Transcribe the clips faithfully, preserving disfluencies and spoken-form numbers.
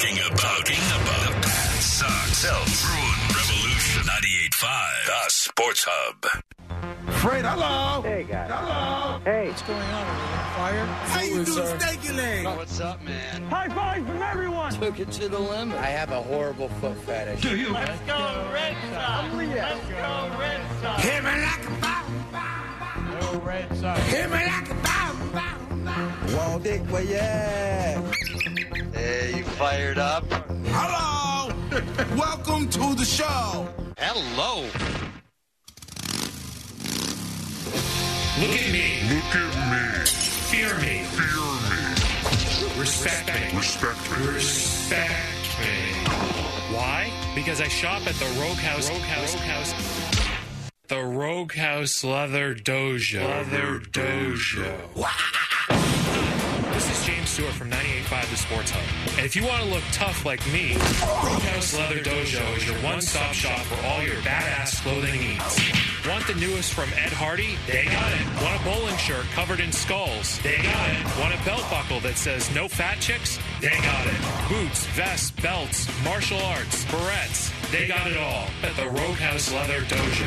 Talking about, talking about the Pats, Sox, Celtics, Bruins, Revolution, ninety-eight point five, the Sports Hub. Fred, hello. Hey, guys. Hello. Hey. What's going on? Are we on fire? How you doing, stanky leg? What's up, man? High five from everyone. Took it to the limit. I have a horrible foot fetish. Do you? Let's go Red Sox. Let's go Red Sox. Hit me like a bomb. Go Red Sox. Hit me like a bomb. bomb, bomb. Wall dick, where you at? Hey, you fired up? Hello. Welcome to the show. Hello. Look at me. Look at me. Fear me. Fear me. Respect me. Respect me. Respect me. Why? Because I shop at the Rogue House. Rogue House. Rogue House. The Rogue House Leather Dojo. Leather Dojo. This is James Stewart from ninety-eight point five The Sports Hub. And if you want to look tough like me, Rogue House Leather Dojo is your one-stop shop for all your badass clothing needs. Want the newest from Ed Hardy? They got it. Want a bowling shirt covered in skulls? They got it. Want a belt buckle that says no fat chicks? They got it. Boots, vests, belts, martial arts, barrettes. They got it all at the Rogue House Leather Dojo.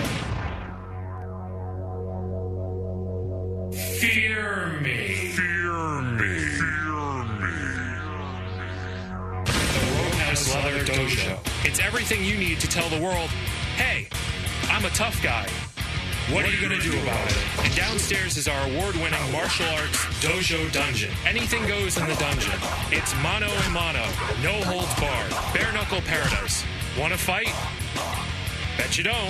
Fear me. Fear me. Fear me. The Rogue House Leather Dojo. It's everything you need to tell the world, hey, I'm a tough guy. What are you going to do about it? And downstairs is our award-winning martial arts dojo dungeon. Anything goes in the dungeon. It's mano a mano, no holds barred, bare knuckle paradise. Want to fight? Bet you don't.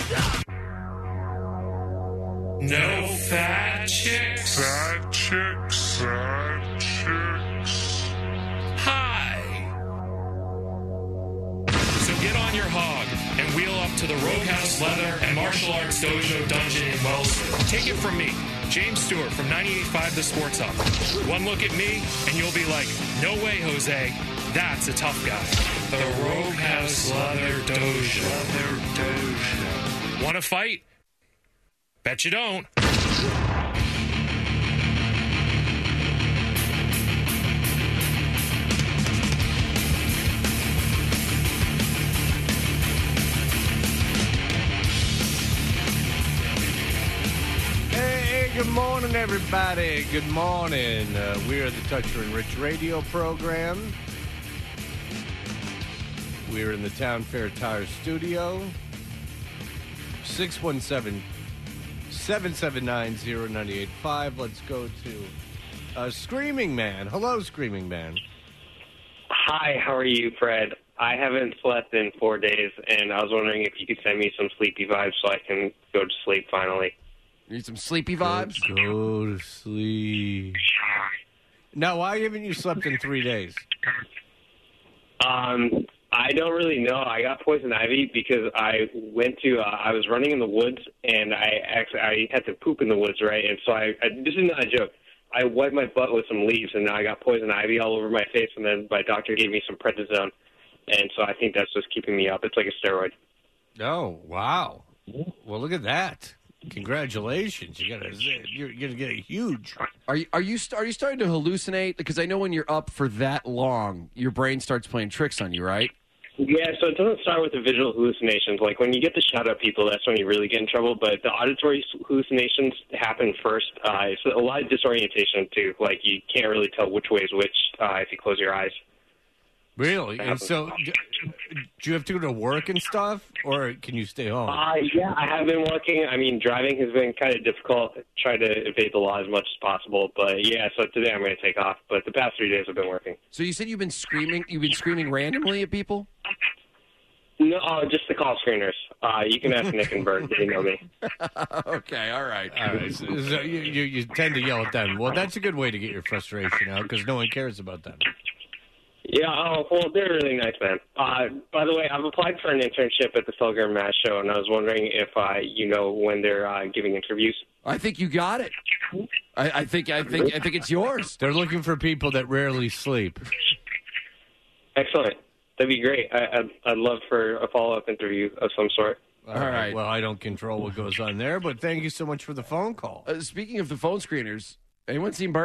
No fat chicks. Fat chicks. Fat chicks. Hi. So get on your hog and wheel up to the Rogue House Leather and Martial Arts Dojo Dungeon in Wellesley. Take it from me, James Stewart from ninety-eight point five The Sports Hub. One look at me and you'll be like, no way, Jose. That's a tough guy. The Rogue House Leather Dojo. Leather Dojo. Want to fight? Bet you don't. Hey, good morning, everybody. Good morning. Uh, we are the Toucher and Rich radio program. We're in the Town Fair Tire studio. six one seven, seven seven nine, zero nine eight five. Let's go to uh, Screaming Man. Hello, Screaming Man. Hi, how are you, Fred? I haven't slept in four days, and I was wondering if you could send me some sleepy vibes so I can go to sleep finally. Need some sleepy vibes? Go, go to sleep. Now, why haven't you slept in three days? Um, I don't really know. I got poison ivy because I went to, uh, I was running in the woods, and I actually, I had to poop in the woods, right? And so I, I, this is not a joke. I wiped my butt with some leaves, and now I got poison ivy all over my face, and then my doctor gave me some prednisone. And so I think that's just keeping me up. It's like a steroid. Oh, wow. Well, look at that. Congratulations. You gotta, you're going to get a huge. Are you are you are you starting to hallucinate? Because I know when you're up for that long, your brain starts playing tricks on you, right? Yeah, so it doesn't start with the visual hallucinations. Like, when you get to shout at people, that's when you really get in trouble. But the auditory hallucinations happen first. Uh, it's a lot of disorientation, too. Like, you can't really tell which way is which uh, if you close your eyes. Really? And so, do you have to go to work and stuff, or can you stay home? Uh, yeah, I have been working. I mean, driving has been kind of difficult. Try to evade the law as much as possible. But, yeah, so today I'm going to take off. But the past three days I've been working. So you said you've been screaming, you've been screaming randomly at people? No, uh, just the call screeners. Uh, you can ask Nick and Bert. They know me. Okay, all right. All right. So, so you, you, you tend to yell at them. Well, that's a good way to get your frustration out because no one cares about them. Yeah, oh, well, they're really nice, man. Uh, by the way, I've applied for an internship at the Felger and Mash Show, and I was wondering if uh, you know when they're uh, giving interviews. I think you got it. I, I think I think I think it's yours. They're looking for people that rarely sleep. Excellent. That'd be great. I, I'd, I'd love for a follow-up interview of some sort. All right. right. Well, I don't control what goes on there, but thank you so much for the phone call. Uh, speaking of the phone screeners, anyone seen Bird?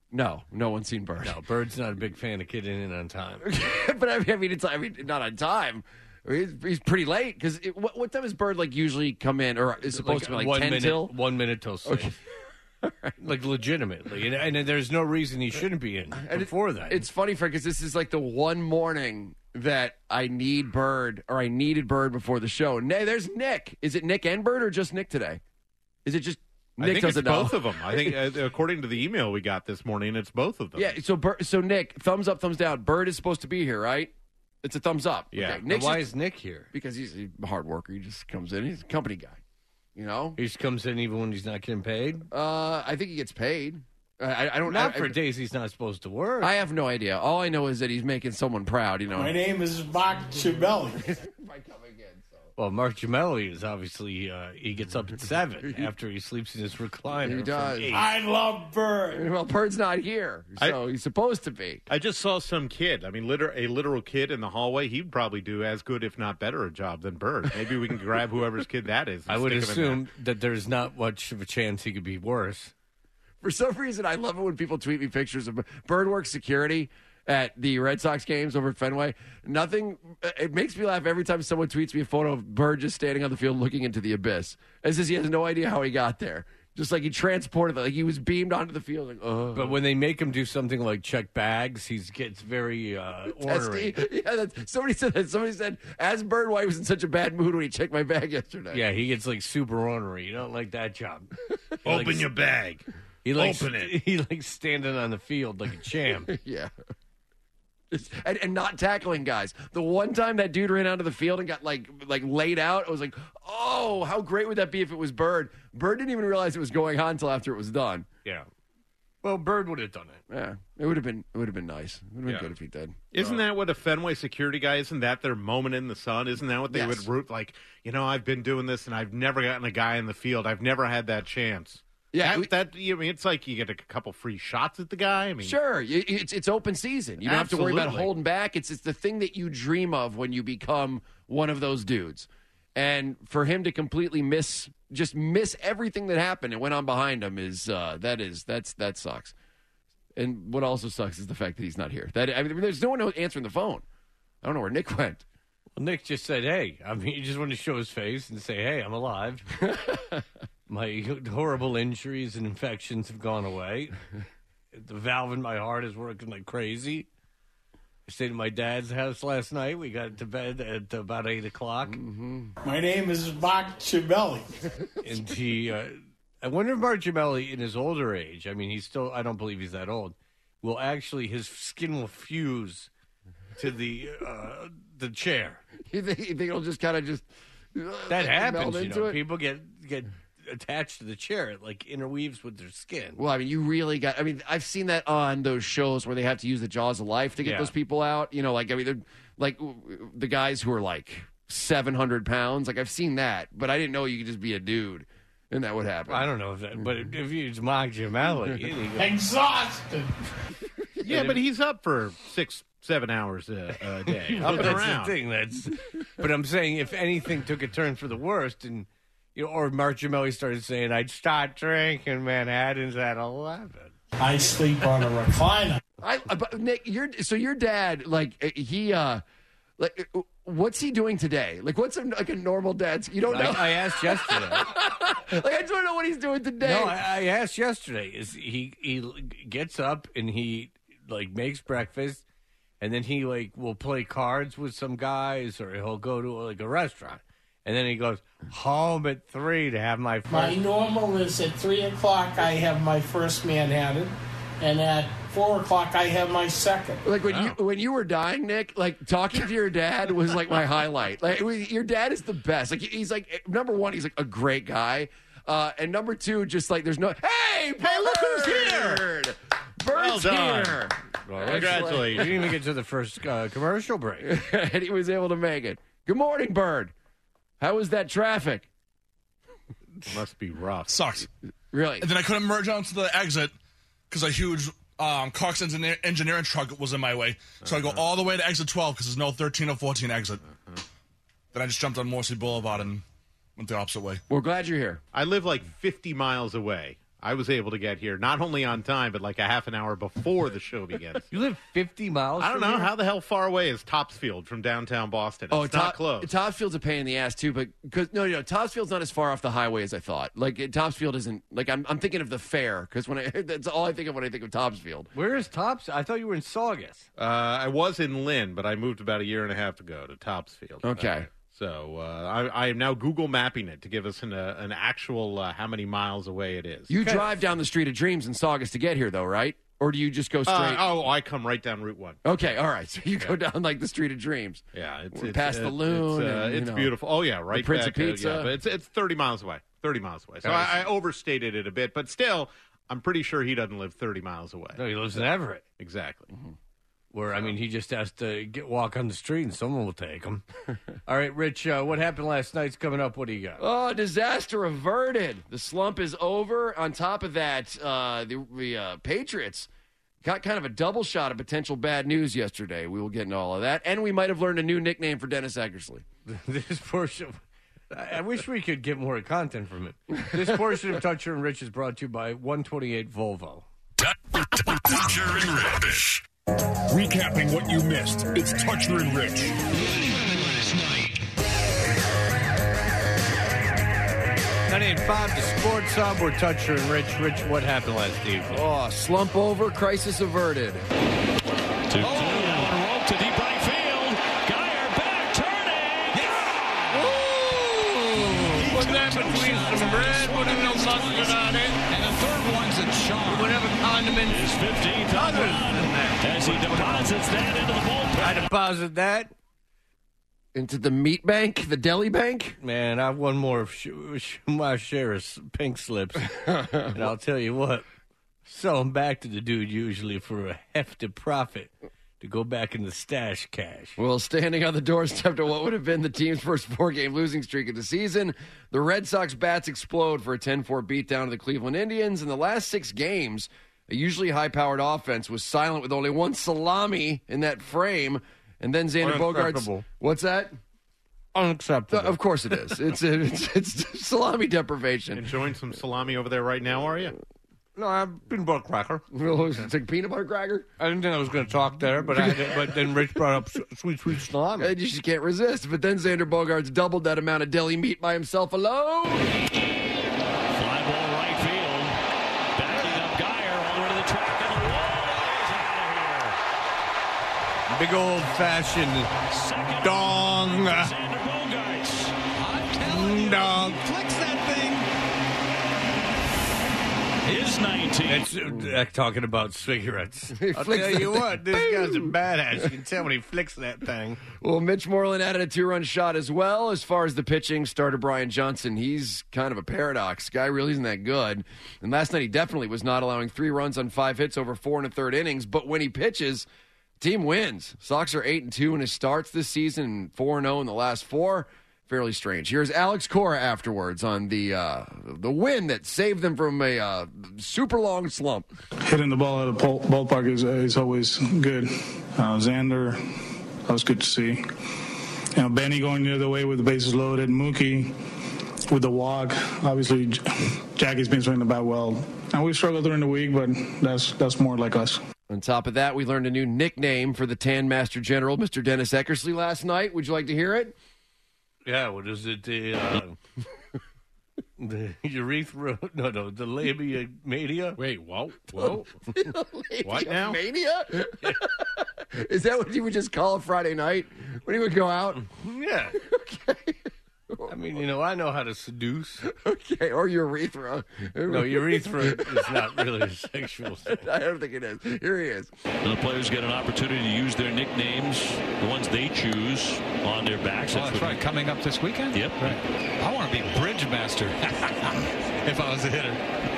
No, no one's seen Bird. No, Bird's not a big fan of getting in on time. But I mean, I mean, it's I mean, not on time. He's, he's pretty late because what, what time does Bird like usually come in, or is supposed Like, to be like one ten minute, till? One minute till six. Okay. Like legitimately, and, and there's no reason he shouldn't be in And before it, that. It's funny, Frank, because this is like the one morning that I need Bird, or I needed Bird before the show. Nay, there's Nick. Is it Nick and Bird, or just Nick today? Is it just Nick? I think doesn't it's know. both of them. I think, uh, according to the email we got this morning, it's both of them. Yeah. So, Bird, so Nick, thumbs up, thumbs down. Bird is supposed to be here, right? It's a thumbs up. Yeah. Okay. Nick's why just- is Nick here? Because he's a hard worker. He just comes in. He's a company guy. You know, He just comes in even when he's not getting paid. uh, I think he gets paid. I, I don't. Not I, for I, days he's not supposed to work. I have no idea. All I know is that he's making someone proud. You know. My name is Mark Chiavelli. Well, Mark Gemelli is obviously uh, he gets up at seven after he sleeps in his recliner. He from does. eight. I love Bird. Well, Bird's not here, so he's supposed to be. I just saw some kid. I mean, liter- a literal kid in the hallway. He'd probably do as good, if not better, a job than Bird. Maybe we can grab whoever's kid that is. and I would stick him in assume that there's not much of a chance he could be worse. For some reason, I love it when people tweet me pictures of Bird works security at the Red Sox games over at Fenway. Nothing. It makes me laugh every time someone tweets me a photo of Bird just standing on the field looking into the abyss, as if he has no idea how he got there. Just like he transported, like he was beamed onto the field. Like, oh. But when they make him do something like check bags, he gets very uh, ornery. Testy. Yeah, that's, somebody said that. Somebody said, as Bird, why he was in such a bad mood when he checked my bag yesterday. Yeah, he gets like super ornery. You don't like that job. He Open likes- your bag. He likes, Open it. He likes standing on the field like a champ. Yeah. It's- And, and not tackling guys. The one time that dude ran onto the field and got like like laid out, I was like, oh, how great would that be if it was Bird? Bird didn't even realize it was going on until after it was done. Yeah. Well, Bird would have done it. Yeah, it would have been it would have been nice. It would have been Yeah. good if he did. Isn't that what a Fenway security guy? Isn't that their moment in the sun? Isn't that what they Yes. would root like? You know, I've been doing this and I've never gotten a guy in the field. I've never had that chance. Yeah, that, we- that I mean, it's like you get a couple free shots at the guy. I mean, Sure, you- it's it's open season. You don't have to worry about Absolutely. holding back. It's it's the thing that you dream of when you become one of those dudes. And for him to completely miss, just miss everything that happened and went on behind him is uh, that is that's that sucks. And what also sucks is the fact that he's not here. That I mean, there's no one answering the phone. I don't know where Nick went. Well, Nick just said, hey. I mean, he just wanted to show his face and say, hey, I'm alive. My horrible injuries and infections have gone away. The valve in my heart is working like crazy. I stayed at my dad's house last night. We got to bed at about eight o'clock. My name is Mark Chiavelli. And he, uh, I wonder if Mark Gemelli, in his older age, I mean, he's still, I don't believe he's that old, will actually, his skin will fuse to the uh, the chair. You think, you think it'll just kind of just uh, That happens, meld you into know. it? People get get attached to the chair. It like interweaves with their skin. Well, I mean, you really got. I mean, I've seen that on those shows where they have to use the jaws of life to get Yeah. those people out. You know, like I mean, they're like w- the guys who are like seven hundred pounds. Like I've seen that, but I didn't know you could just be a dude and that would happen. I don't know if that, but if it's Mark Gemelli, he goes, Exhausted. yeah, but he's up for six, seven hours a, a day, Well, up and that's around. the thing. That's, but I'm saying if anything took a turn for the worst, and you know, or Mark Gemelli started saying, "I'd start drinking Manhattan's at eleven." I sleep on a recliner. I, but Nick, your so your dad, like he, uh like what's he doing today? Like what's a, like a normal dad's? You don't know. I, I asked yesterday. like I just want to know what he's doing today. No, I, I asked yesterday. Is he he gets up and he like makes breakfast, and then he like will play cards with some guys, or he'll go to like a restaurant, and then he goes home at three to have my first. My normal is at three o'clock I have my first Manhattan, and at four o'clock I have my second. Like when you when you were dying, Nick, like talking to your dad was like my highlight. Like it was- your dad is the best. Like he's like number one, he's like a great guy, uh, and number two, just like there's no hey, Hey, look who's here! Bird! Bird's Well done. here. Well, we Congratulations. didn't even get to the first uh, commercial break. and he was able to make it. Good morning, Bird. How was that traffic? Must be rough. Sucks. Really? And then I couldn't merge onto the exit because a huge um, Cox engineer- engineering truck was in my way. So I go all the way to exit twelve because there's no thirteen or fourteen exit. Then I just jumped on Morrissey Boulevard and went the opposite way. We're glad you're here. I live like fifty miles away. I was able to get here not only on time, but like a half an hour before the show begins. You live fifty miles I don't from know. here? How the hell far away is Topsfield from downtown Boston? It's Oh, not Top- close. Topsfield's a pain in the ass too, but because no, no, Topsfield's not as far off the highway as I thought. Like it, Topsfield isn't like I'm. I'm thinking of the fair because when I that's all I think of when I think of Topsfield. Where is Tops? I thought you were in Saugus. Uh, I was in Lynn, but I moved about a year and a half ago to Topsfield. Okay. Uh, so uh, I, I am now Google mapping it to give us an, uh, an actual uh, how many miles away it is. You drive down the Street of Dreams in Saugus to get here, though, right? Or do you just go straight? Uh, oh, I come right down Route One. Okay, all right. So you Yeah. go down like the Street of Dreams. Yeah, it's, We're it's past it- the Loon. It's, uh, and, you it's know, beautiful. Oh yeah, right. the Prince back, of uh, Pizza. yeah, but it's it's thirty miles away. Thirty miles away. So Nice. I, I overstated it a bit, but still, I'm pretty sure he doesn't live thirty miles away. No, he lives in Everett. Exactly. Mm-hmm. Where, I mean, he just has to get walk on the street and someone will take him. All right, Rich, uh, what happened last night's coming up. What do you got? Oh, disaster averted. The slump is over. On top of that, uh, the, the uh, Patriots got kind of a double shot of potential bad news yesterday. We will get into all of that. And we might have learned a new nickname for Dennis Eckersley. This portion, I I wish we could get more content from it. This portion of Toucher and Rich is brought to you by one twenty-eight Volvo. Toucher and Rich. Recapping what you missed. It's Toucher and Rich. ninety-eight point five, the Sports Hub. We're Toucher and Rich. Rich, what happened last evening? Oh, slump over, crisis averted. two two. Oh, rope to deep right field. Geyer back, turning. Ooh! Put that between some bread, put a little mustard on it. And the third one's a charm. Whatever condiment His fifteenth others than that. as he deposits that into the bullpen. I deposit that. Into the meat bank, the deli bank? Man, I've one more of sh- sh- my share of pink slips. And I'll tell you what, sell them back to the dude usually for a hefty profit to go back in the stash cash. Well, standing on the doorstep to what would have been the team's first four-game losing streak of the season, the Red Sox bats explode for a ten four beatdown of the Cleveland Indians. In the last six games, a usually high-powered offense was silent with only one salami in that frame. And then Xander Bogaerts. Unacceptable. What's that? Unacceptable. Of course it is. It's it's, it's salami deprivation. Enjoying some salami over there right now, are you? No, I've been butter cracker. It's like peanut butter cracker. I didn't think I was going to talk there, but I did, but then Rich brought up s- sweet, sweet salami. And you just can't resist. But then Xander Bogaerts doubled that amount of deli meat by himself alone. Fly ball right field. Backing up Geyer all the way to the track and the wall. He's out of here. Big old-fashioned Second dong. Xander Bogaerts. I'm telling you, Dong. he flicks that thing. His nineteen. It's uh, talking about cigarettes. I'll flicks tell that you thing. what, this guy's a badass. You can tell when he flicks that thing. Well, Mitch Moreland added a two-run shot as well. As far as the pitching, starter Brian Johnson, he's kind of a paradox. Guy really isn't that good. And last night he definitely was not allowing three runs on five hits over four and a third innings. But when he pitches, team wins. Sox are eight and two in his starts this season and four and zero in the last four. Fairly strange. Here's Alex Cora afterwards on the uh, the win that saved them from a uh, super long slump. Hitting the ball out of the ball- ballpark is, is always good. Uh, Xander, that was good to see. You know, Benny going the other way with the bases loaded. Mookie with the walk. Obviously, J- Jackie's been swinging the bat well. And we struggled during the week, but that's that's more like us. On top of that, we learned a new nickname for the Tan Master General, Mister Dennis Eckersley, last night. Would you like to hear it? Yeah, what is it? The, uh, the urethra? No, no, the labia media. Wait, whoa, whoa. What now? Mania? Is that what you would just call a Friday night when he would go out? Yeah. Okay. I mean, you know, I know how to seduce. Okay, or urethra. No, urethra is not really a sexual thing. I don't think it is. Here he is. And the players get an opportunity to use their nicknames, the ones they choose, on their backs. Oh, that's right. Coming up this weekend? Yep. Right. I want to be Bridge Master if I was a hitter.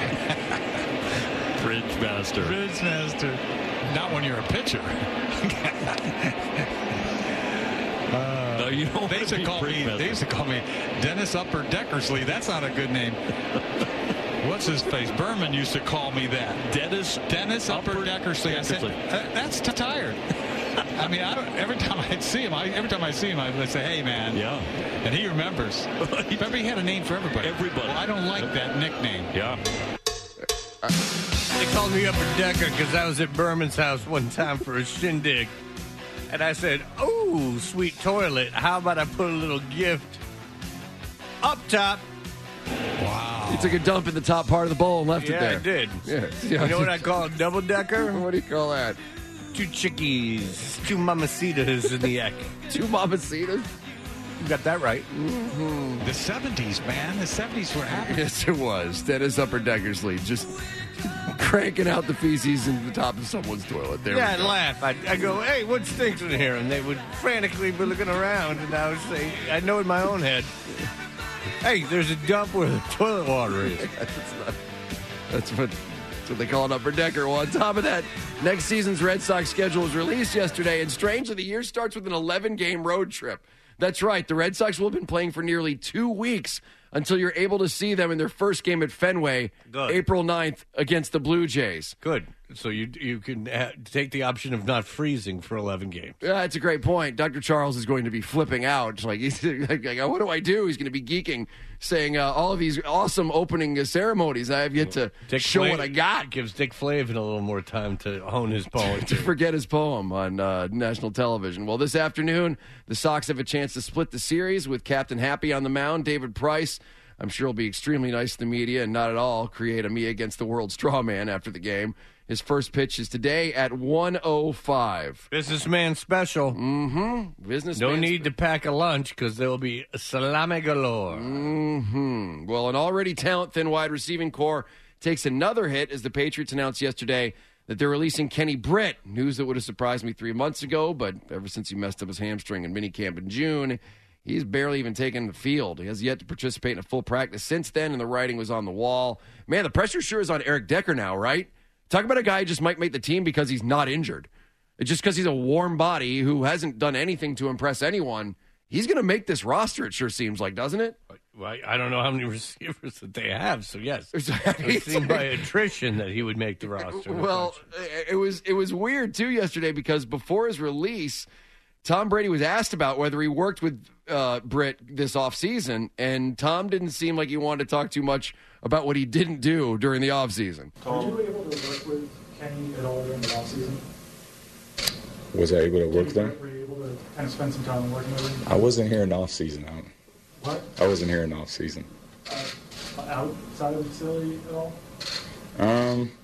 Bridge Master. Bridge Master. Not when you're a pitcher. uh, no, you don't they used to call me. They used to call me Dennis Upper Deckersley. That's not a good name. What's his face? Berman used to call me that. Dennis. Dennis Upper, Upper Deckersley. I said, uh, that's t- tired. I mean, I don't, every time I see him, I, every time I see him, I would say, "Hey, man." Yeah. And he remembers. Remember, he had a name for everybody. Everybody. Well, I don't like that nickname. Yeah. They called me Upper Decker because I was at Berman's house one time for a shindig. And I said, oh, sweet toilet, how about I put a little gift up top? Wow. You took a dump in the top part of the bowl and left yeah, it there. I did. Yeah. You know what I call a double decker? What do you call that? Two chickies, two mamacitas in the yak. Two mamacitas? You got that right. Mm-hmm. The seventies, man. The seventies were happening. Yes, it was. Dennis Upper Decker's lead. Just cranking out the feces into the top of someone's toilet. There yeah, we go. I'd laugh. I'd, I'd go, hey, what stinks in here? And they would frantically be looking around, and I would say, I know in my own head, hey, there's a dump where the toilet water is. that's, not, that's, what, that's what they call an Upper Decker. Well, on top of that, next season's Red Sox schedule was released yesterday, and strangely, the year starts with an eleven-game road trip. That's right. The Red Sox will have been playing for nearly two weeks until you're able to see them in their first game at Fenway, Good. April ninth, against the Blue Jays. Good. So you you can ha- take the option of not freezing for eleven games. Yeah, that's a great point. Doctor Charles is going to be flipping out. Like, he's, like, what do I do? He's going to be geeking, saying uh, all of these awesome opening uh, ceremonies. I have yet to Dick show Flav- what I got. Gives Dick Flavin a little more time to hone his poem. to forget his poem on uh, national television. Well, this afternoon, the Sox have a chance to split the series with Captain Happy on the mound, David Price. I'm sure he'll be extremely nice to the media and not at all create a me against the world straw man after the game. His first pitch is today at one oh five. Businessman special. Mm-hmm. Businessman No need spe- to pack a lunch because there will be salami galore. Mm-hmm. Well, an already talent-thin wide receiving core takes another hit as the Patriots announced yesterday that they're releasing Kenny Britt. News that would have surprised me three months ago, but ever since he messed up his hamstring in minicamp in June, he's barely even taken the field. He has yet to participate in a full practice since then, and the writing was on the wall. Man, the pressure sure is on Eric Decker now, right? Talk about a guy who just might make the team because he's not injured. It's just because he's a warm body who hasn't done anything to impress anyone. He's going to make this roster, it sure seems like, doesn't it? Well, I don't know how many receivers that they have, so yes. It seemed by attrition that he would make the roster. Well, it was it was weird, too, yesterday because before his release, Tom Brady was asked about whether he worked with uh, Britt this offseason, and Tom didn't seem like he wanted to talk too much about what he didn't do during the offseason. Were you able to work with Kenny at all during the offseason? Was I able to work with him? Were you able to kind of spend some time working with him? I wasn't here in the off-season. I, what? I wasn't here in the off-season. Uh, outside of the facility at all? Um,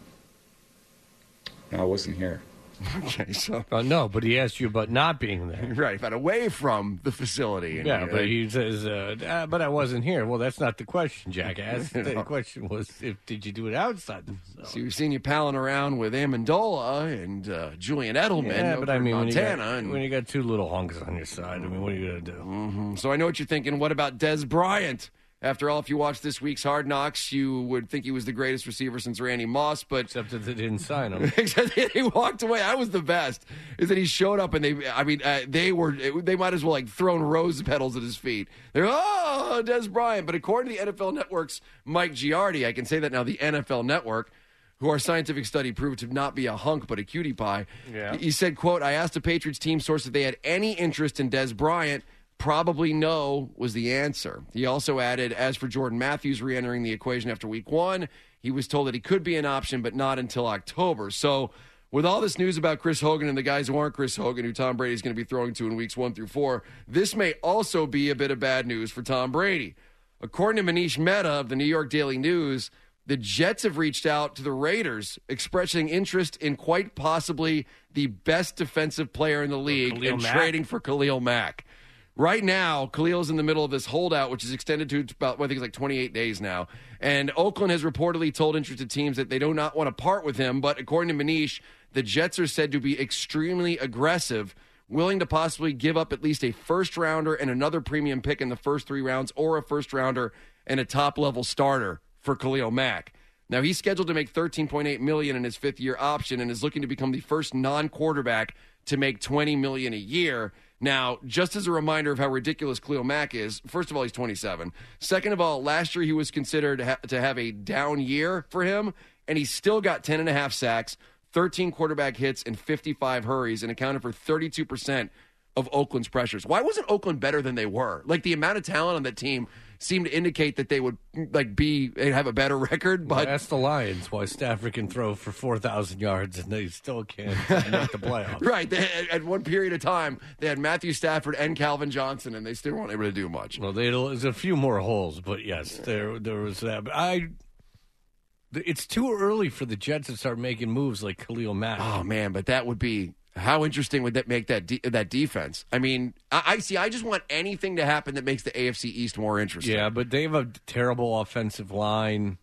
no, I wasn't here. Okay, so uh, no, but he asked you about not being there, right? But away from the facility. Yeah, but he says, uh, uh, "But I wasn't here." Well, that's not the question, jackass. The No. question was, if did you do it outside the facility? So we've seen you palling around with Amendola and uh, Julian Edelman Yeah, over but I mean, in when you, Montana. got, and, when you got two little hunks on your side, I mean, what are you gonna do? Mm-hmm. So I know what you're thinking. What about Des Bryant? After all, if you watch this week's Hard Knocks, you would think he was the greatest receiver since Randy Moss, but except that they didn't sign him. Except that he walked away. I was the best. Is that he showed up and they, I mean, uh, they were, they might as well like thrown rose petals at his feet. They're oh, Des Bryant. But according to the N F L Network's Mike Giardi, I can say that now, the N F L Network, who our scientific study proved to not be a hunk but a cutie pie. Yeah. He said, "quote I asked the Patriots team source if they had any interest in Des Bryant." Probably no was the answer. He also added, as for Jordan Matthews re-entering the equation after week one, he was told that he could be an option, but not until October. So with all this news about Chris Hogan and the guys who aren't Chris Hogan, who Tom Brady is going to be throwing to in weeks one through four, this may also be a bit of bad news for Tom Brady. According to Manish Mehta of the New York Daily News, the Jets have reached out to the Raiders, expressing interest in quite possibly the best defensive player in the league Khalil and Mack? trading for Khalil Mack. Right now, Khalil's in the middle of this holdout, which is extended to about, well, I think it's like twenty-eight days now. And Oakland has reportedly told interested teams that they do not want to part with him. But according to Manish, the Jets are said to be extremely aggressive, willing to possibly give up at least a first-rounder and another premium pick in the first three rounds, or a first-rounder and a top-level starter for Khalil Mack. Now, he's scheduled to make thirteen point eight million dollars in his fifth-year option and is looking to become the first non-quarterback to make twenty million dollars a year. Now, just as a reminder of how ridiculous Khalil Mack is, first of all, he's twenty-seven. Second of all, last year he was considered ha- to have a down year for him, and he still got ten and a half sacks, thirteen quarterback hits, and fifty-five hurries, and accounted for thirty-two percent of Oakland's pressures. Why wasn't Oakland better than they were? Like, the amount of talent on that team seem to indicate that they would like be have a better record. But well, ask the Lions why Stafford can throw for four thousand yards and they still can't make the playoffs. Right. They, at one period of time, they had Matthew Stafford and Calvin Johnson, and they still weren't able to do much. Well, there's a few more holes, but yes, there there was that. But I. It's too early for the Jets to start making moves like Khalil Mack. Oh man, but that would be how interesting would that make that de- that defense? I mean, I, I see. I just want anything to happen that makes the A F C East more interesting. Yeah, but they have a terrible offensive line.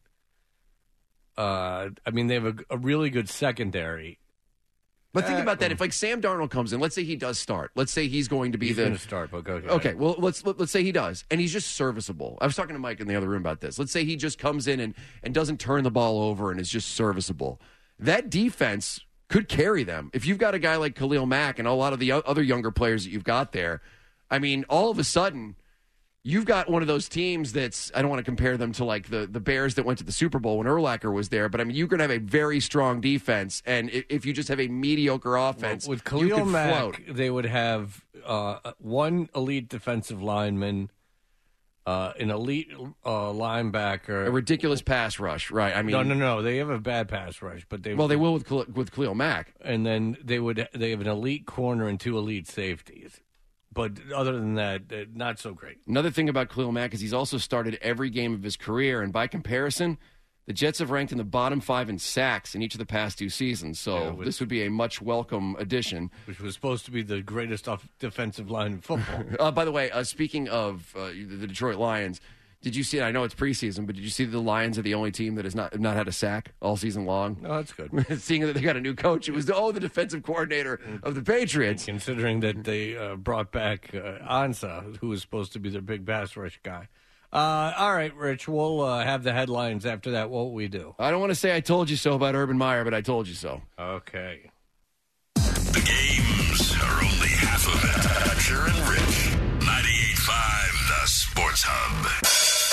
Uh, I mean, they have a, a really good secondary. But think about that. If like Sam Darnold comes in, let's say he does start. Let's say he's going to be he's the going to start. But okay. Okay. Well, let's let, let's say he does, and he's just serviceable. I was talking to Mike in the other room about this. Let's say he just comes in and and doesn't turn the ball over and is just serviceable. That defense could carry them. If you've got a guy like Khalil Mack and a lot of the other younger players that you've got there, I mean, all of a sudden, you've got one of those teams that's, I don't want to compare them to like the, the Bears that went to the Super Bowl when Urlacher was there, but I mean, you're going to have a very strong defense, and if, if you just have a mediocre offense, well, with you Khalil can Mack, float. they would have uh, one elite defensive lineman, uh, an elite uh, linebacker, A ridiculous pass rush, right? I mean, no, no, no. They have a bad pass rush, but they well, they will with Khal- with Khalil Mack, and then they would they have an elite corner and two elite safeties. But other than that, uh, not so great. Another thing about Khalil Mack is he's also started every game of his career, and by comparison, the Jets have ranked in the bottom five in sacks in each of the past two seasons. So Yeah, which- this would be a much welcome addition. Which was supposed to be the greatest off- defensive line in football. Uh, by the way, uh, speaking of uh, the Detroit Lions, did you see? I know it's preseason, but did you see that the Lions are the only team that has not not had a sack all season long? No, that's good. Seeing that they got a new coach, it was oh the defensive coordinator of the Patriots. Considering that they uh, brought back uh, Ansah, who was supposed to be their big pass rush guy. Uh, all right, Rich, we'll uh, have the headlines after that. What will we do? I don't want to say I told you so about Urban Meyer, but I told you so. Okay. The games are only half of it. Hatcher and Rich. ninety-eight point five, the Sports Hub.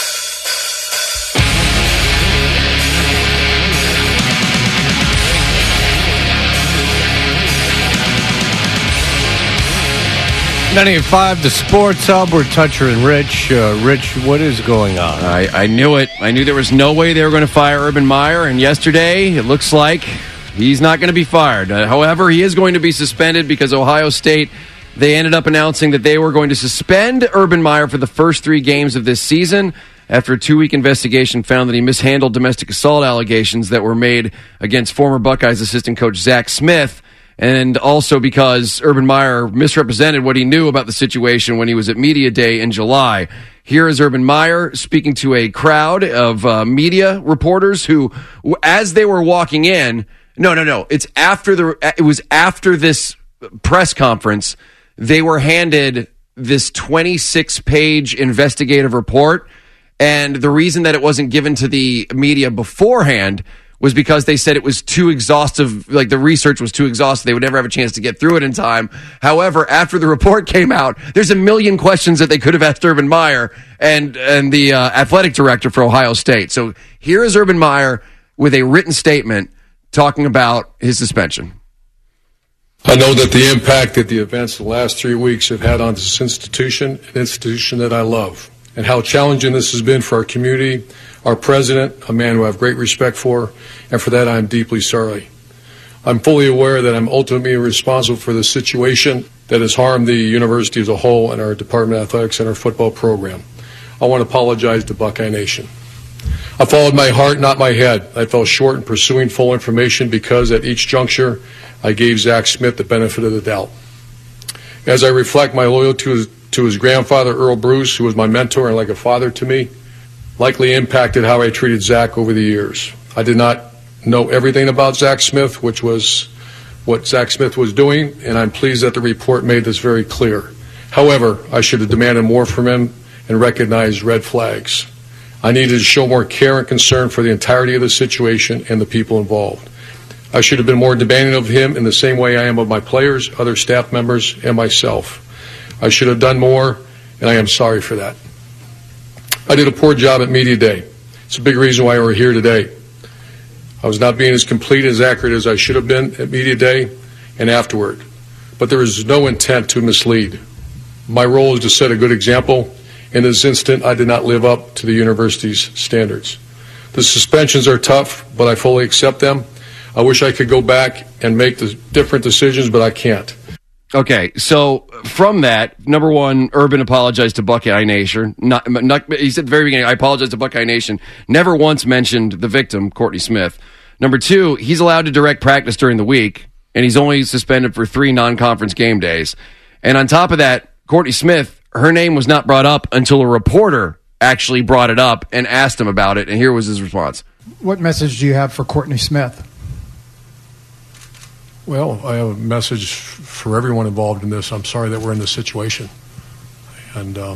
ninety-eight point five, the Sports Hub. We're Toucher and Rich. Uh, Rich, what is going on? I, I knew it. I knew there was no way they were going to fire Urban Meyer, and yesterday it looks like he's not going to be fired. Uh, however, he is going to be suspended because Ohio State, they ended up announcing that they were going to suspend Urban Meyer for the first three games of this season after a two-week investigation found that he mishandled domestic assault allegations that were made against former Buckeyes assistant coach Zach Smith. And also because Urban Meyer misrepresented what he knew about the situation when he was at Media Day in July. Here is Urban Meyer speaking to a crowd of uh, media reporters who, as they were walking in, no, no, no, it's after the, it was after this press conference, they were handed this twenty-six page investigative report. And the reason that it wasn't given to the media beforehand was because they said it was too exhaustive, like the research was too exhaustive. They would never have a chance to get through it in time. However, after the report came out, there's a million questions that they could have asked Urban Meyer and and the uh, athletic director for Ohio State. So here is Urban Meyer with a written statement talking about his suspension. I know that the impact that the events of the last three weeks have had on this institution, an institution that I love, and how challenging this has been for our community, our president, a man who I have great respect for, and for that I am deeply sorry. I'm fully aware that I'm ultimately responsible for the situation that has harmed the university as a whole and our Department of Athletics and our football program. I want to apologize to Buckeye Nation. I followed my heart, not my head. I fell short in pursuing full information because at each juncture I gave Zach Smith the benefit of the doubt. As I reflect my loyalty to his, to his grandfather, Earl Bruce, who was my mentor and like a father to me, likely impacted how I treated Zach over the years. I did not know everything about Zach Smith, which was what Zach Smith was doing, and I'm pleased that the report made this very clear. However, I should have demanded more from him and recognized red flags. I needed to show more care and concern for the entirety of the situation and the people involved. I should have been more demanding of him in the same way I am of my players, other staff members, and myself. I should have done more, and I am sorry for that. I did a poor job at Media Day. It's a big reason why we're here today. I was not being as complete, as accurate as I should have been at Media Day and afterward. But there is no intent to mislead. My role is to set a good example In this incident, I did not live up to the university's standards. The suspensions are tough, but I fully accept them. I wish I could go back and make the different decisions, but I can't. Okay, so from that, number one, Urban apologized to Buckeye Nation. Not, not, he said at the very beginning, I apologize to Buckeye Nation. Never once mentioned the victim, Courtney Smith. Number two, he's allowed to direct practice during the week, and he's only suspended for three non-conference game days. And on top of that, Courtney Smith, her name was not brought up until a reporter actually brought it up and asked him about it, and here was his response. What message do you have for Courtney Smith? Well, I have a message for everyone involved in this. I'm sorry that we're in this situation. And uh,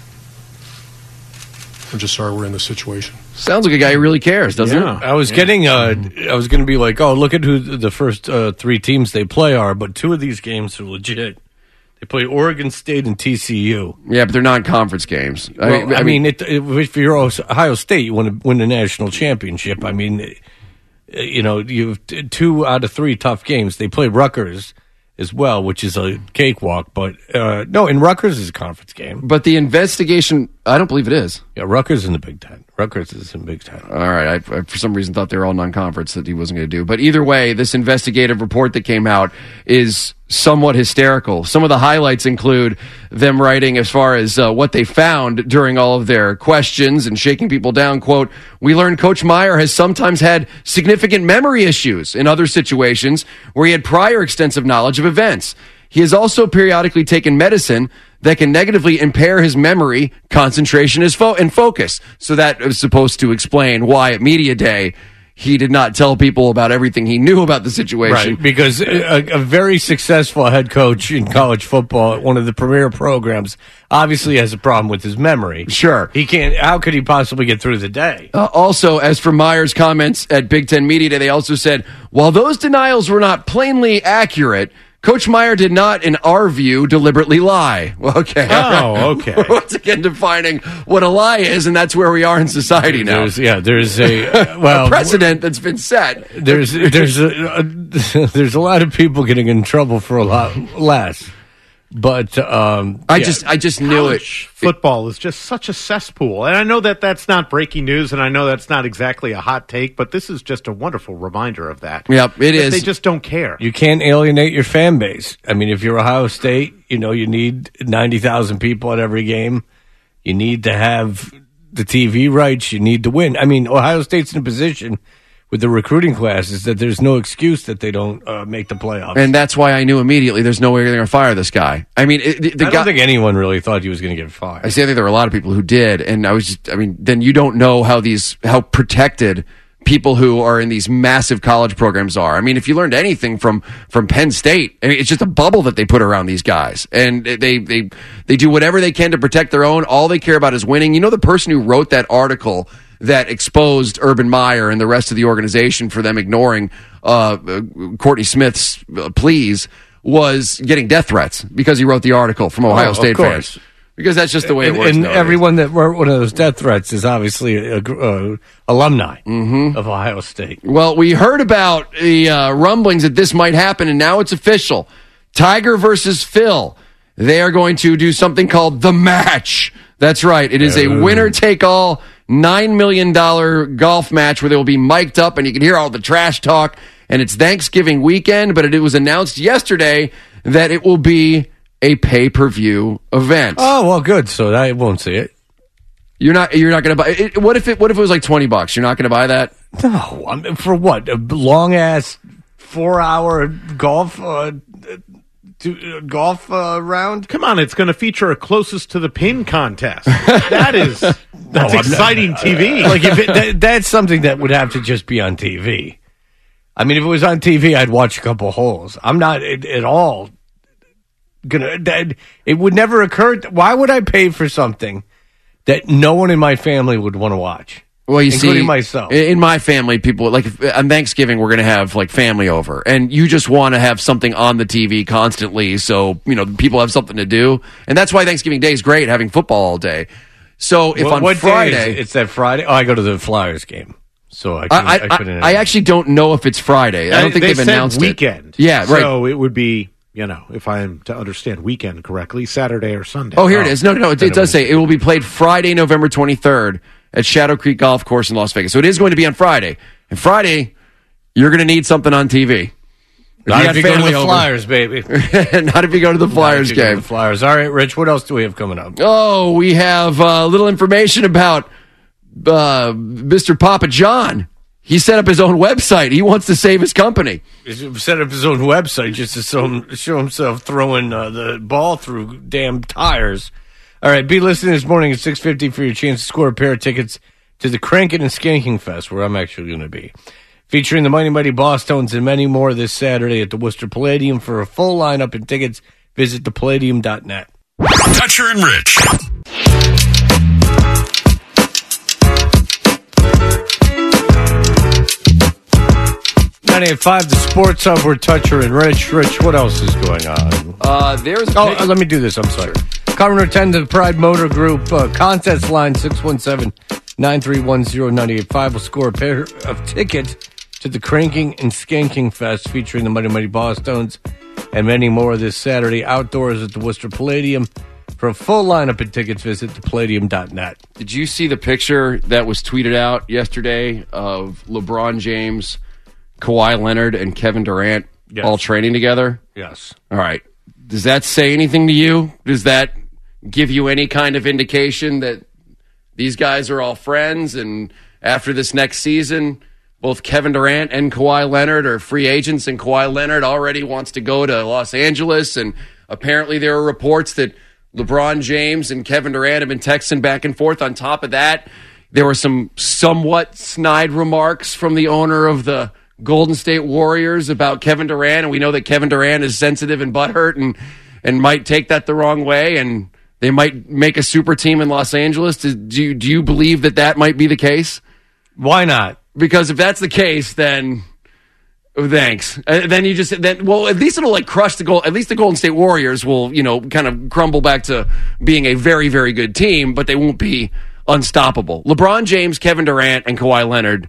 I'm just sorry we're in this situation. Sounds like a guy who really cares, doesn't yeah. it? I was yeah. getting, uh, I was going to be like, oh, look at who the first uh, three teams they play are, but two of these games are legit. They play Oregon State and T C U. Yeah, but they're non-conference games. Well, I mean, I mean it, it, if you're Ohio State, you want to win the national championship. I mean, it, you know, you have two out of three tough games. They play Rutgers as well, which is a cakewalk. But uh, no, in Rutgers is a conference game. But the investigation, I don't believe it is. Yeah, Rutgers in the Big Ten. Rutgers is in Big Ten. All right. I, I for some reason thought they were all non-conference that he wasn't going to do. But either way, this investigative report that came out is somewhat hysterical. Some of the highlights include them writing as far as uh, what they found during all of their questions and shaking people down. Quote, we learned Coach Meyer has sometimes had significant memory issues in other situations where he had prior extensive knowledge of events. He has also periodically taken medicine that can negatively impair his memory, concentration, his fo- and focus. So that is supposed to explain why at Media Day he did not tell people about everything he knew about the situation. Right, because a, a very successful head coach in college football at one of the premier programs obviously has a problem with his memory. Sure. He can't, how could he possibly get through the day? Uh, also, as for Meyer's comments at Big Ten Media Day, they also said, while those denials were not plainly accurate, Coach Meyer did not, in our view, deliberately lie. Well, okay. Oh, okay. Once again, defining what a lie is, and that's where we are in society now. There's, yeah, there's a uh, well a precedent that's been set. There's there's a, a there's a lot of people getting in trouble for a lot less. But um, I yeah. just I just knew it. Football is just such a cesspool. And I know that that's not breaking news, and I know that's not exactly a hot take, but this is just a wonderful reminder of that. Yep, it is. They just don't care. You can't alienate your fan base. I mean, if you're Ohio State, you know, you need ninety thousand people at every game. You need to have the T V rights. You need to win. I mean, Ohio State's in a position with the recruiting classes that there's no excuse that they don't uh, make the playoffs. And that's why I knew immediately there's no way they're going to fire this guy. I mean, it, the, the I don't guy, think anyone really thought he was going to get fired. I see. I think there were a lot of people who did, and I was just. I mean, then you don't know how these how protected people who are in these massive college programs are. I mean, if you learned anything from from Penn State, I mean, it's just a bubble that they put around these guys, and they they they do whatever they can to protect their own. All they care about is winning. You know, the person who wrote that article that exposed Urban Meyer and the rest of the organization for them ignoring uh, Courtney Smith's uh, pleas was getting death threats because he wrote the article from Ohio oh, State fans. Because that's just the way and, it works. And nowadays. everyone that wrote one of those death threats is obviously a, a, a alumni mm-hmm. of Ohio State. Well, we heard about the uh, rumblings that this might happen, and now it's official. Tiger versus Phil. They are going to do something called The Match. That's right. It is a winner-take-all nine million dollars golf match where they will be mic'd up, and you can hear all the trash talk. And it's Thanksgiving weekend, but it was announced yesterday that it will be a pay-per-view event. Oh, well, good. So I won't see it. You're not. You're not going to buy it. What if it? What if it was like twenty bucks? You're not going to buy that? No. I mean, for what? A long ass four hour golf uh, to, uh, golf uh, round? Come on, it's going to feature a closest to the pin contest. That is that's no, exciting not, T V. Like if it, that, that's something that would have to just be on T V. I mean, if it was on T V, I'd watch a couple holes. I'm not at, at all gonna. That, it would never occur. Why would I pay for something that no one in my family would want to watch? Well, you including see, myself. In my family, people like if, on Thanksgiving we're going to have like family over, and you just want to have something on the T V constantly, so you know people have something to do, and that's why Thanksgiving Day is great, having football all day. So if what, on what Friday, day is it? It's that Friday. Oh, I go to the Flyers game, so I couldn't, I, I, I, couldn't I, I actually don't know if it's Friday. I don't think they they've said announced weekend. it. Yeah, right. So it would be You know, if I am to understand weekend correctly, Saturday or Sunday. Oh, here it is. No, no, no. It, it does say it will be played Friday, November twenty-third at Shadow Creek Golf Course in Las Vegas. So it is going to be on Friday. And Friday, you're going to need something on T V. Not you if you go to the Flyers, baby. Not if you go to the Flyers game. To the Flyers. All right, Rich, what else do we have coming up? Oh, we have a uh, little information about uh, Mister Papa John. He set up his own website. He wants to save his company. He set up his own website just to show, show himself throwing uh, the ball through damn tires. All right, be listening this morning at six fifty for your chance to score a pair of tickets to the Crankin' and Skanking Fest, where I'm actually going to be. Featuring the Mighty Mighty Boss Tones and many more this Saturday at the Worcester Palladium. For a full lineup and tickets, visit the palladium dot net. Toucher and Rich. ninety-eight point five, the Sports Hub, we're Toucher and Rich. Rich, what else is going on? Uh, there's a oh, pic- uh, let me do this. I'm sorry. Comment or attend to the Pride Motor Group uh, contest line six one seven, nine three one zero, nine eight five will score a pair of tickets to the Cranking and Skanking Fest featuring the Mighty Mighty Boss Tones and many more this Saturday outdoors at the Worcester Palladium. For a full lineup and tickets, visit the palladium dot net. Did you see the picture that was tweeted out yesterday of LeBron James, Kawhi Leonard, and Kevin Durant yes. all training together? Yes. All right. Does that say anything to you? Does that give you any kind of indication that these guys are all friends and after this next season, both Kevin Durant and Kawhi Leonard are free agents, and Kawhi Leonard already wants to go to Los Angeles, and apparently there are reports that LeBron James and Kevin Durant have been texting back and forth. On top of that, there were some somewhat snide remarks from the owner of the Golden State Warriors about Kevin Durant, and we know that Kevin Durant is sensitive and butthurt and, and might take that the wrong way, and they might make a super team in Los Angeles. Do, do, you, do you believe that that might be the case? Why not? Because if that's the case, then oh, thanks. Uh, then you just then well, at least it'll like crush the goal. At least the Golden State Warriors will, you know, kind of crumble back to being a very, very good team, but they won't be unstoppable. LeBron James, Kevin Durant, and Kawhi Leonard.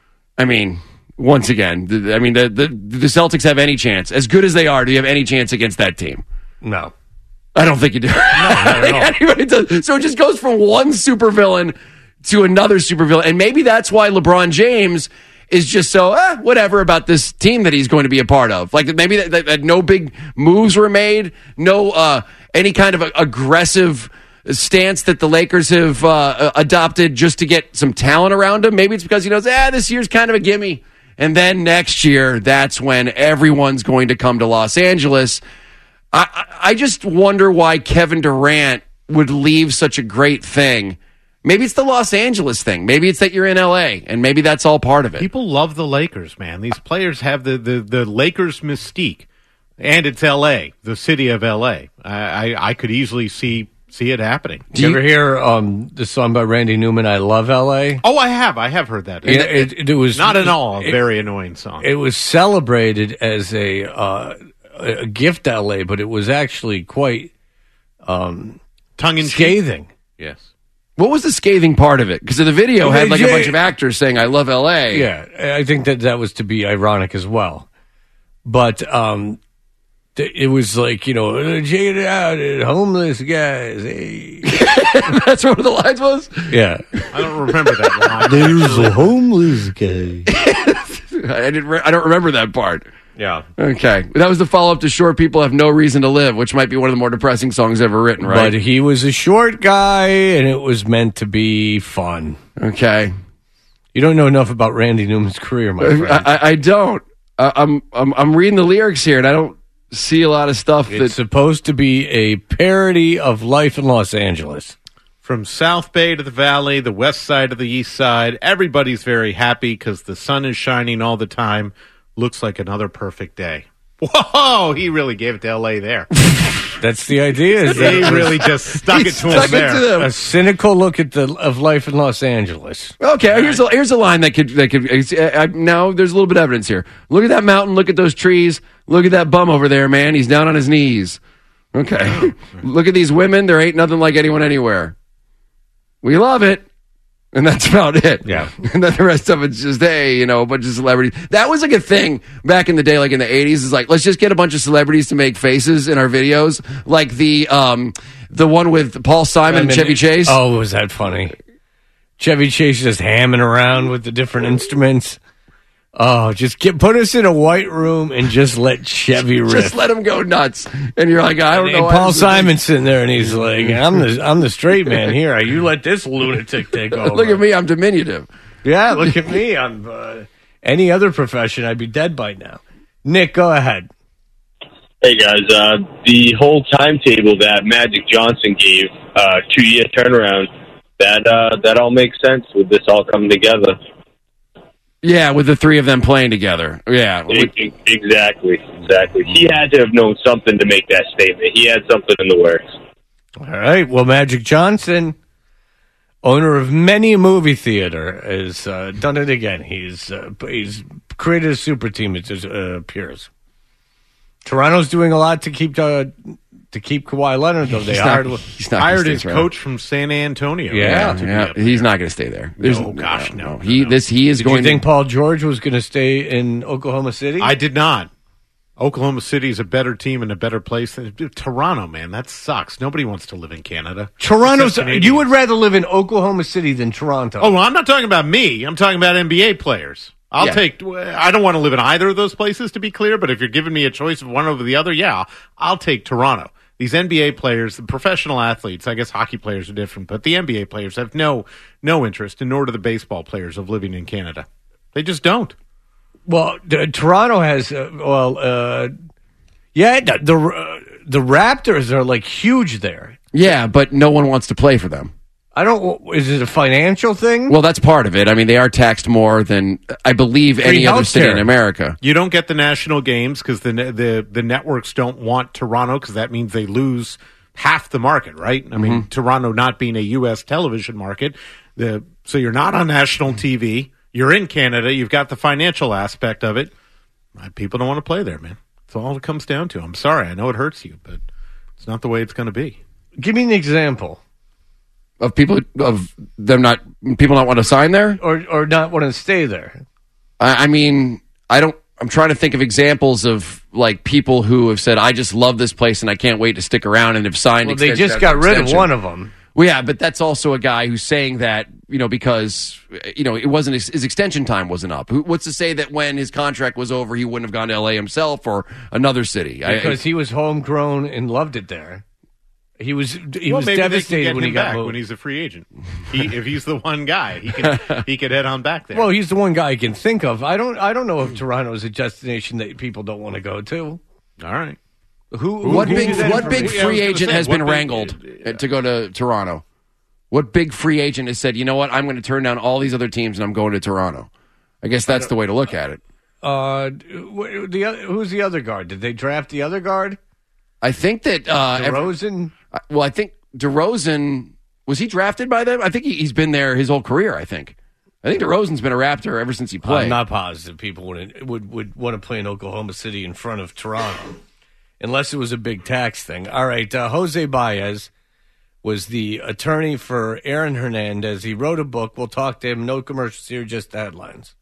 I mean, once again, the, I mean, the, the the Celtics have any chance? As good as they are, do you have any chance against that team? No. I don't think you do. No, not at all. Anybody does. So it just goes from one supervillain to another supervillain. And maybe that's why LeBron James is just so, eh, whatever about this team that he's going to be a part of. Like maybe that, that, that no big moves were made, no uh, any kind of a, aggressive stance that the Lakers have uh, adopted just to get some talent around him. Maybe it's because he knows, ah, this year's kind of a gimme. And then next year, that's when everyone's going to come to Los Angeles. I, I just wonder why Kevin Durant would leave such a great thing. Maybe it's the Los Angeles thing. Maybe it's that you're in L A, and maybe that's all part of it. People love the Lakers, man. These players have the, the, the Lakers mystique, and it's L A, the city of L A. I, I, I could easily see see it happening. Do you, you ever hear um, the song by Randy Newman, I Love L A? Oh, I have. I have heard that. Yeah, it, it, it was not at all a it, very annoying song. It was celebrated as a, uh, a gift to L A, but it was actually quite um, tongue-in-cheek. Scathing. Yes. What was the scathing part of it? Because the video had like a bunch of actors saying, I love L A. Yeah, I think that that was to be ironic as well. But um, th- it was like, you know, check it out, homeless guys. Hey. That's what the lines was? Yeah. I don't remember that line. There's a homeless guy. I, didn't re- I don't remember that part. Yeah. Okay. That was the follow-up to Short People Have No Reason to Live, which might be one of the more depressing songs ever written, right? But he was a short guy, and it was meant to be fun. Okay. You don't know enough about Randy Newman's career, my friend. I, I, I don't. I, I'm, I'm I'm reading the lyrics here, and I don't see a lot of stuff. It's It's supposed to be a parody of life in Los Angeles. From South Bay to the Valley, the west side to the east side, everybody's very happy because the sun is shining all the time. Looks like another perfect day. Whoa, he really gave it to L A there. That's the idea. Is He that really just stuck it to him there. a cynical look at the of life in Los Angeles. Okay, here's a, here's a line that could that could. Uh, now there's a little bit of evidence here. Look at that mountain. Look at those trees. Look at that bum over there, man. He's down on his knees. Okay. Look at these women. There ain't nothing like anyone anywhere. We love it. And that's about it. Yeah. And then the rest of it's just, hey, you know, a bunch of celebrities. That was like a thing back in the day, like in the eighties. Is like, let's just get a bunch of celebrities to make faces in our videos. Like the um, the one with Paul Simon and Chevy Chase. Oh, was that funny? Chevy Chase just hamming around with the different instruments. Oh, just get put us in a white room and just let Chevy rip. Just let him go nuts. And you're like, I don't and know. And Paul Simon's sitting there, and he's like, "I'm the I'm the straight man here. You let this lunatic take over." Look at me, I'm diminutive. Yeah, look at me. I'm uh, any other profession, I'd be dead by now. Nick, go ahead. Hey guys, uh, the whole timetable that Magic Johnson gave, uh, two year turnaround, that uh, that all makes sense with this all coming together. Yeah, with the three of them playing together. Yeah. Exactly, exactly. He had to have known something to make that statement. He had something in the works. All right. Well, Magic Johnson, owner of many a movie theater, has uh, done it again. He's uh, he's created a super team, it uh, appears. Toronto's doing a lot to keep uh, to keep Kawhi Leonard, though. They He's hired, not- he's not hired gonna his stay coach from San Antonio. Yeah. to be Yeah, up he's there. not going to stay there. There's, No, gosh, no, no, He this he is Did going. you think to, Paul George was going to stay in Oklahoma City? I did not. Oklahoma City is a better team and a better place than Toronto, man. That sucks. Nobody wants to live in Canada. Toronto's. Except Canadians. You would rather live in Oklahoma City than Toronto. Oh, well, I'm not talking about me. I'm talking about N B A players. I'll Yeah. take. I don't want to live in either of those places, to be clear. But if you're giving me a choice of one over the other, yeah, I'll take Toronto. These N B A players, the professional athletes, I guess hockey players are different, but the N B A players have no no interest, and nor do the baseball players of living in Canada. They just don't. Well, the, Toronto has. Uh, well, uh, yeah, the the, uh, the Raptors are like huge there. yeah, but no one wants to play for them. I don't. Is it a financial thing? Well, that's part of it. I mean, they are taxed more than I believe Free any other city healthcare. in America. You don't get the national games because the ne- the the networks don't want Toronto because that means they lose half the market, right? I mean, Toronto not being a U S television market, the so you're not on national T V. You're in Canada. You've got the financial aspect of it. Uh, People don't want to play there, man. That's all it comes down to. I'm sorry. I know it hurts you, but it's not the way it's going to be. Give me an example. Of people of them not people not want to sign there, or or not want to stay there. I, I mean, I don't. I'm trying to think of examples of like people who have said, "I just love this place and I can't wait to stick around," and have signed. Well, they extension just after got rid of extension. one of them. Well, yeah, but that's also a guy who's saying that, you know, because, you know, it wasn't his, his extension time wasn't up. Who, what's to say that when his contract was over, he wouldn't have gone to L A himself or another city? I- Because he was homegrown and loved it there. He was he well, was maybe they can devastated get when him he got back moved. when he's a free agent. He, if he's the one guy, he could he could head on back there. Well, he's the one guy I can think of. I don't I don't know if Toronto is a destination that people don't want to go to. All right. Who, who what who big gives that what big information? free Yeah, I was agent gonna has say, been what big- wrangled to go to Toronto? What big free agent has said, you know what, I'm going to turn down all these other teams and I'm going to Toronto? I guess that's the way to look at it. Uh, wh- the other- who's the other guard? Did they draft the other guard? I think that uh, ev- DeRozan. well, I think DeRozan was he drafted by them? I think he, he's been there his whole career. I think. I think DeRozan's been a Raptor ever since he played. I'm not positive people would would would want to play in Oklahoma City in front of Toronto, unless it was a big tax thing. All right, uh, Jose Baez was the attorney for Aaron Hernandez. He wrote a book. We'll talk to him. No commercials here, just headlines.